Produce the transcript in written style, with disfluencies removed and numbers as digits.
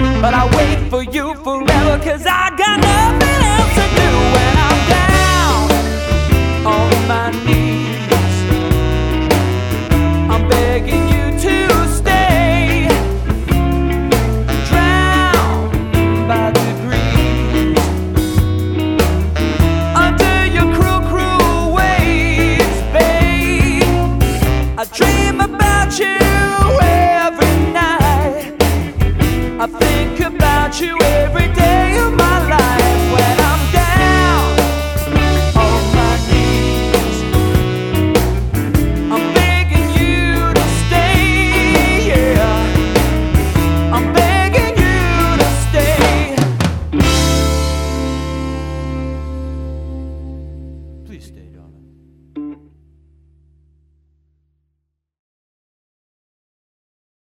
But I wait for you forever, 'cause I got nothing else to do when I'm down on my knees. I'm begging you to stay, drowned by the breeze, under your cruel, cruel waves, babe. I dream about you every night. I think about you